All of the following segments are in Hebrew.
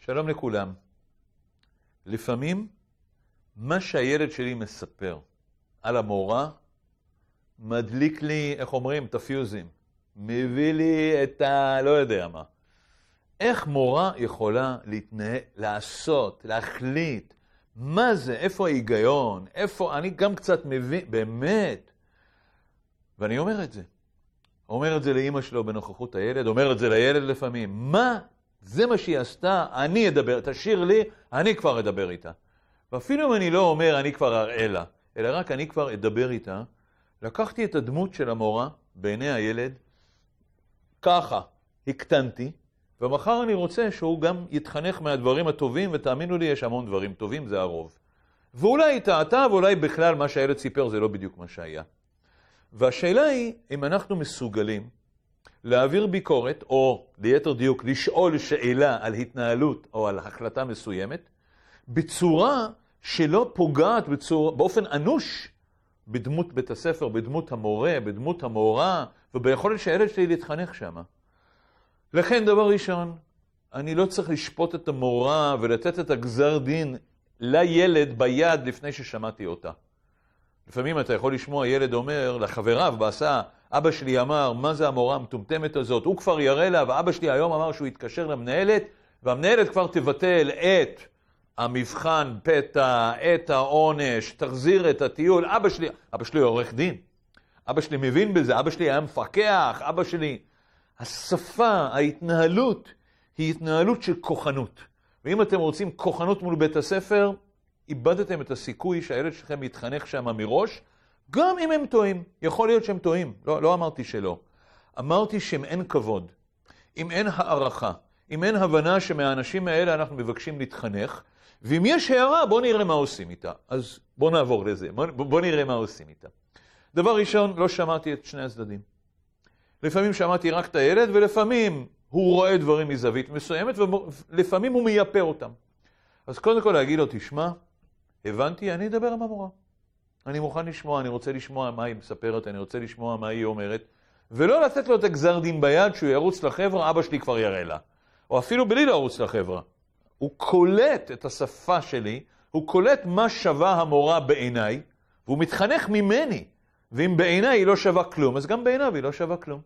שלום לכולם. לפעמים מה שהילד שלי מספר על המורה מדליק לי, איך אומרים, את הפיוזים. מביא לי את לא יודע מה. איך מורה יכולה להתנהל, לעשות, להחליט, מה זה, איפה ההיגיון, איפה, אני גם קצת מבין, באמת. ואני אומר את זה. אומר את זה לאמא שלו בנוכחות הילד, אומר את זה לילד לפעמים. מה? זה מה שהיא עשתה, אני אדבר, תשאיר לי, אני כבר אדבר איתה. ואפילו אם אני לא אומר, אני כבר אראה לה, אלא רק אני כבר אדבר איתה, לקחתי את הדמות של המורה בעיני הילד, ככה, הקטנתי, ומחר אני רוצה שהוא גם יתחנך מהדברים הטובים, ותאמינו לי, יש המון דברים טובים, זה הרוב. ואולי היא טעתה, ואולי בכלל מה שהילד סיפר זה לא בדיוק מה שהיה. והשאלה היא, אם אנחנו מסוגלים להעביר ביקורת, או ליתר דיוק, לשאול שאלה על התנהלות או על החלטה מסוימת, בצורה שלא פוגעת באופן אנוש בדמות בית הספר, בדמות המורה, בדמות המורה, וביכולת שהילד שלי להתחנך שם. לכן דבר ראשון, אני לא צריך לשפוט את המורה ולתת את הגזר דין לילד ביד לפני ששמעתי אותה. לפעמים אתה יכול לשמוע ילד אומר לחבריו בהסעה, אבא שלי אמר, מה זה המורה המטומטמת הזאת? הוא כבר יראה לה, ואבא שלי היום אמר שהוא יתקשר למנהלת, והמנהלת כבר תבטל את המבחן פתע, את העונש, תחזיר את הטיול. אבא שלי עורך דין. אבא שלי מבין בזה, אבא שלי היה מפקח, אבא שלי. השפה, ההתנהלות, היא התנהלות של כוחנות. ואם אתם רוצים כוחנות מול בית הספר, איבדתם את הסיכוי שהילד שלכם יתחנך שם מראש, גם אם הם טועים. יכול להיות שהם טועים, לא אמרתי שלא. אמרתי שאם אין כבוד, אם אין הערכה, אם אין הבנה שמהאנשים האלה אנחנו מבקשים להתחנך, ואם יש הערה, בוא נראה מה עושים איתה. אז בוא נעבור לזה, בוא נראה מה עושים איתה. דבר ראשון, לא שמעתי את שני הצדדים. לפעמים שמעתי רק את הילד, ולפעמים הוא רואה דברים מזווית מסוימת, ולפעמים הוא מייפה אותם. אז קודם כל להגיד לו, תשמע, הבנתי, אני אדבר עם המורה. אני מוכן לשמוע, אני רוצה לשמוע מה היא מספרת, אני רוצה לשמוע מה היא אומרת, ולא לתת לו את הגזר דין ביד שהוא ירוץ לחברה, אבא שלי כבר יראה לה. או אפילו בלי לרוץ לחברה. הוא קולט את השפה שלי, הוא קולט מה שווה המורה בעיניי, והוא מתחנך ממני. ואם בעיניי היא לא שווה כלום, אז גם בעיניו היא לא שווה כלום.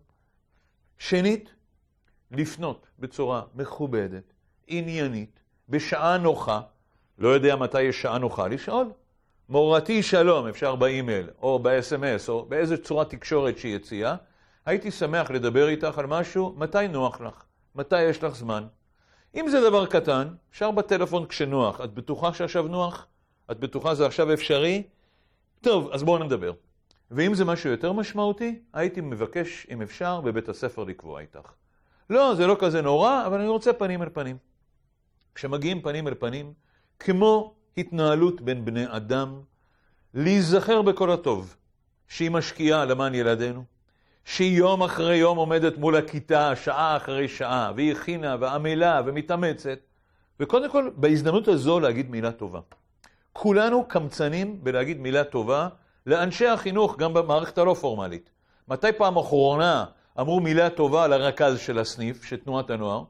שנית, לפנות בצורה מכובדת, עניינית, בשעה נוחה, לא יודע מתי יש שעה נוחה, לשאול. מורתי שלום, אפשר באימייל, או ב-SMS, או באיזו צורת תקשורת שהיא הציעה, הייתי שמח לדבר איתך על משהו, מתי נוח לך? מתי יש לך זמן? אם זה דבר קטן, אפשר בטלפון כשנוח. את בטוחה שעכשיו נוח? את בטוחה זה עכשיו אפשרי? טוב, אז בואו נדבר. ואם זה משהו יותר משמעותי, הייתי מבקש, אם אפשר, בבית הספר לקבוע איתך. לא, זה לא כזה נורא, אבל אני רוצה פנים אל פנים. כשמגיעים פנים אל פנים, כמו התנהלות בין בני אדם, להיזכר בכל הטוב, שהיא משקיעה למען ילדינו, שהיא יום אחרי יום עומדת מול הכיתה, שעה אחרי שעה, והיא הכינה ועמלה ומתאמצת, וקודם כל, בהזדמנות הזו להגיד מילה טובה. כולנו קמצנים בלהגיד מילה טובה לאנשי החינוך, גם במערכת הלא פורמלית. מתי פעם אחרונה אמרו מילה טובה לרכז של הסניף, של תנועת הנוער,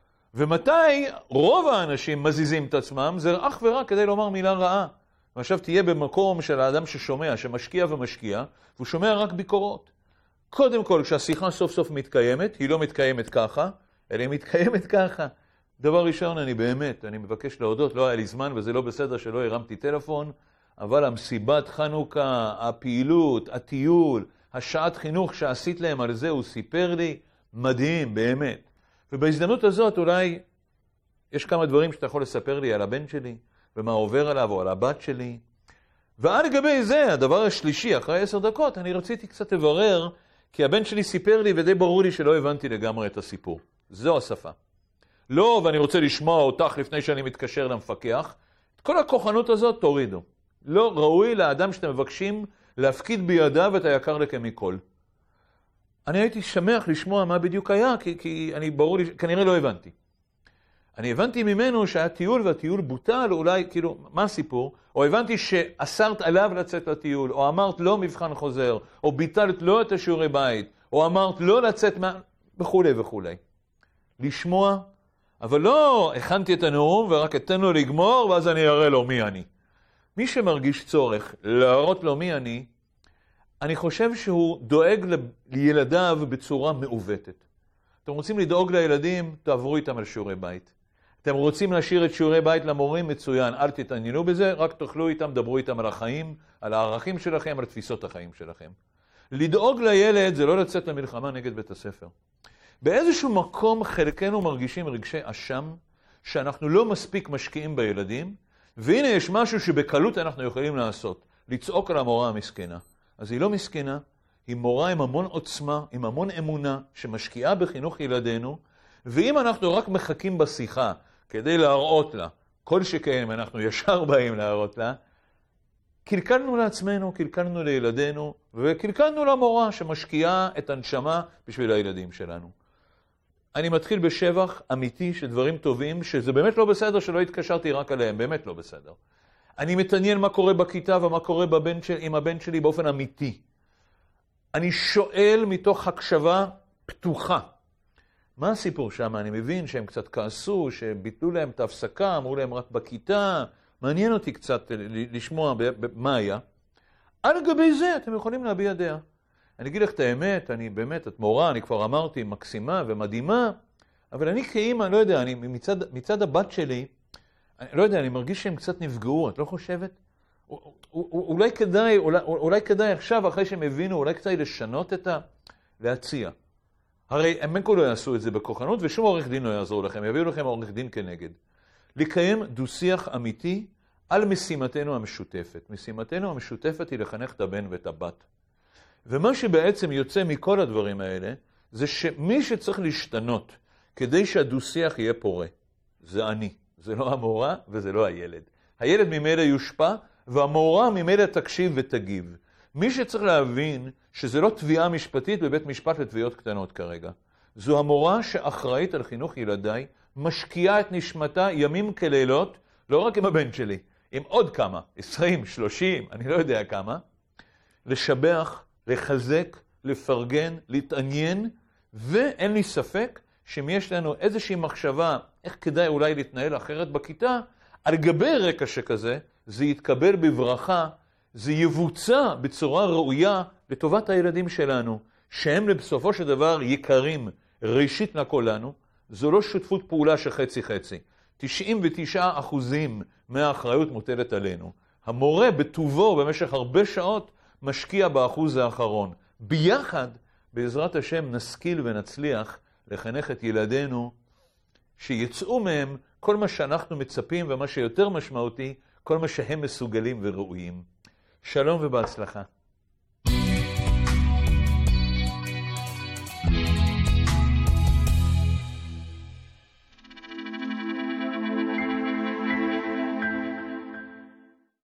ומתי רוב האנשים מזיזים את עצמם, זה אך ורק כדי לומר מילה רעה. ועכשיו תהיה במקום של האדם ששומע, שמשקיע ומשקיע, והוא שומע רק ביקורות. קודם כל, כשהשיחה סוף סוף מתקיימת, היא לא מתקיימת ככה, אלא היא מתקיימת ככה. דבר ראשון, אני מבקש להודות, לא היה לי זמן וזה לא בסדר שלא הרמתי טלפון, אבל המסיבת חנוכה, הפעילות, הטיול, השעת חינוך שעשית להם על זה, הוא סיפר לי, מדהים, באמת. ובהזדמנות הזאת אולי יש כמה דברים שאתה יכול לספר לי על הבן שלי, ומה עובר עליו או על הבת שלי. ועל לגבי זה, הדבר השלישי, אחרי 10 דקות, אני רציתי קצת לברר, כי הבן שלי סיפר לי ודי ברור לי שלא הבנתי לגמרי את הסיפור. זו השפה. לא, ואני רוצה לשמוע אותך לפני שאני מתקשר למפקח. את כל הכוחנות הזאת תורידו. לא ראוי לאדם שאתם מבקשים להפקיד בידיו את היקר לכם מכל. אני הייתי שמח לשמוע מה בדיוק היה, כי אני ברור לי, כנראה לא הבנתי. אני הבנתי ממנו שהיה טיול והטיול בוטל, אולי, כאילו, מה הסיפור? או הבנתי שאסרת עליו לצאת לטיול, או אמרת לא מבחן חוזר, או ביטלת לא את השיעורי בית, או אמרת לא לצאת וכו' וכו'. לשמוע אבל לא הכנתי את הנאום ורק אתן לו לגמור ואז אני אראה לו מי אני. מי שמרגיש צורך להראות לו מי אני חושב שהוא דואג לילדיו בצורה מעוותת. אתם רוצים לדאוג לילדים, תעברו איתם על שיעורי בית. אתם רוצים להשאיר את שיעורי בית למורים, מצוין, אל תתעניינו בזה, רק תאכלו איתם, דברו איתם על החיים, על הערכים שלכם, על תפיסות החיים שלכם. לדאוג לילד זה לא לצאת למלחמה נגד בית הספר. באיזשהו מקום חלקנו מרגישים רגשי אשם, שאנחנו לא מספיק משקיעים בילדים, והנה יש משהו שבקלות אנחנו יכולים לעשות, לצעוק על המורה המסכנה. אז היא לא מסכנה, היא מורה עם המון עוצמה, עם המון אמונה, שמשקיעה בחינוך ילדינו, ואם אנחנו רק מחכים בשיחה כדי להראות לה, כל שכן אנחנו ישר באים להראות לה, קלקלנו לעצמנו, קלקלנו לילדינו, וקלקלנו למורה שמשקיעה את הנשמה בשביל הילדים שלנו. אני מתחיל בשבח אמיתי של דברים טובים, שזה באמת לא בסדר שלא התקשרתי רק עליהם, באמת לא בסדר. אני מתעניין מה קורה בכיתה ומה קורה עם הבן שלי באופן אמיתי. אני שואל מתוך הקשבה פתוחה. מה הסיפור שם? אני מבין שהם קצת כעסו, שביטלו להם את ההפסקה, אמרו להם רק בכיתה. מעניין אותי קצת לשמוע מה היה. על גבי זה אתם יכולים להביע דעה. אני אגיד לך את האמת, אני באמת, את מורה, אני כבר אמרתי, מקסימה ומדהימה, אבל אני כאמא, לא יודע, אני מצד הבת שלי, אני לא יודע, אני מרגיש שהם קצת נפגעו, את לא חושבת? אולי כדאי עכשיו, אחרי שהם הבינו, אולי כדאי לשנות להציע. הרי הם בין כה לא יעשו את זה בכוחנות, ושום עורך דין לא יעזור לכם, יביאו לכם עורך דין כנגד. לקיים דו-שיח אמיתי על משימתנו המשותפת. משימתנו המשותפת היא לחנך את הבן ואת הבת. ומה שבעצם יוצא מכל הדברים האלה, זה שמי שצריך להשתנות כדי שהדו-שיח יהיה פורה, זה אני. זה לא המורה וזה לא הילד. הילד ממילא יושפע, והמורה ממילא תקשיב ותגיב. מי שצריך להבין שזה לא תביעה משפטית בבית משפט לתביעות קטנות כרגע. זו המורה שאחראית על חינוך ילדיי, משקיעה את נשמתה ימים כלילות, לא רק עם הבן שלי, עם עוד כמה, 20, 30, אני לא יודע כמה, לשבח, לחזק, לפרגן, להתעניין, ואין לי ספק שאם יש לנו איזושהי מחשבה איך כדאי אולי להתנהל אחרת בכיתה, על גבי רקע שכזה, זה יתקבל בברכה, זה יבוצע בצורה ראויה לטובת הילדים שלנו, שהם בסופו של דבר יקרים, ראשית לכל לנו, זו לא שותפות פעולה שחצי-חצי. 99% מהאחריות מוטלת עלינו. המורה בטובו במשך הרבה שעות משקיע באחוז האחרון. ביחד, בעזרת השם, נשכיל ונצליח לחנך את ילדינו, שיצאו מהם כל מה שאנחנו מצפים ומה שיותר משמעותי, כל מה שהם מסוגלים וראויים. שלום ובהצלחה.